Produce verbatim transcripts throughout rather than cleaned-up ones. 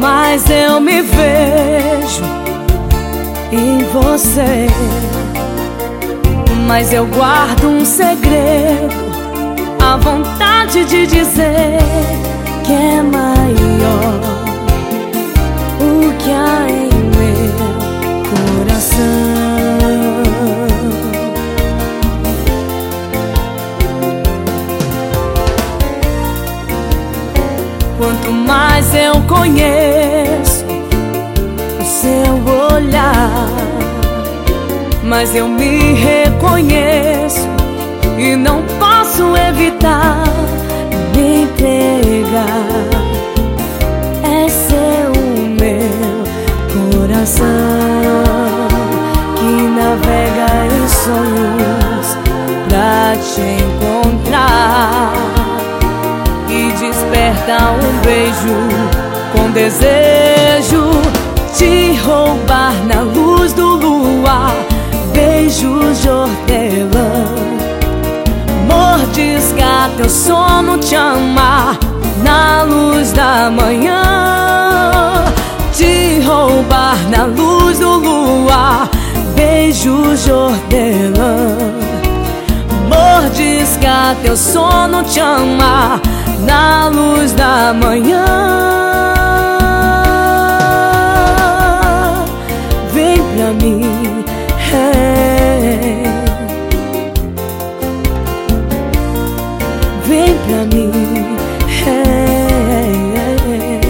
mais eu me vejo em você, mas eu guardo um segredo, a vontade de dizer que é maior o que há em meu coração. Quanto mais eu conheço o seu olhar, mas eu me reconheço e não posso evitar me entregar. É seu o meu coração que navega em sonhos pra te encontrar e desperta um beijo com desejo de roubar na luz do luar. Beijos de hortelã, mordiscar teu sono, te amar na luz da manhã, te roubar na luz do luar. Beijos de hortelã, mordiscar teu sono, te amar na luz da manhã. Vem pra mim, hey. Vem pra mim, hey.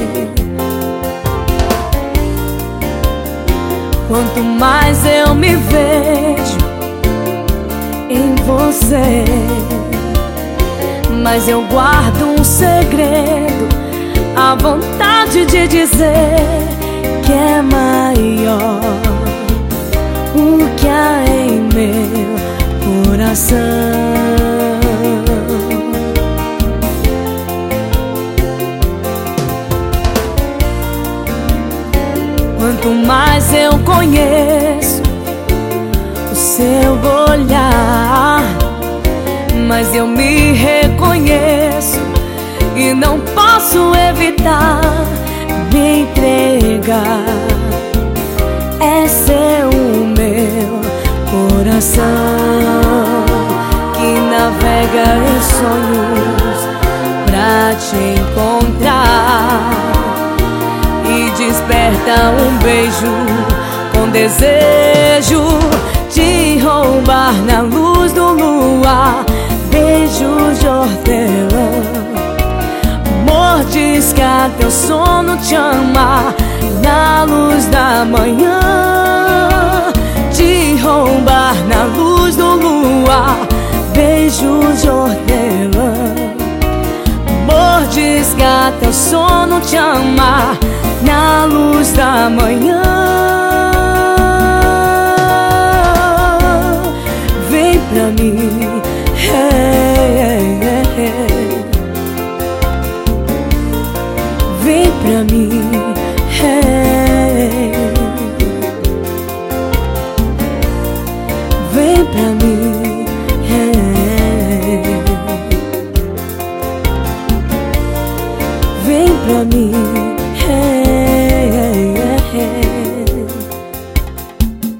Quanto mais eu me vejo em você, mas eu guardo um segredo, a vontade de dizer que é maior o que há em meu coração. Quanto mais eu conheço o seu olhar, mas eu me reconheço e não posso evitar me entregar. É seu o meu coração que navega em sonhos pra te encontrar e desperta um beijo com desejo de roubar na luz do luar. Beijos de hortelã, mordiscar teu sono, te amar na luz da manhã, te roubar na luz do luar. Beijos de hortelã, mordiscar teu sono, te amar na luz da manhã.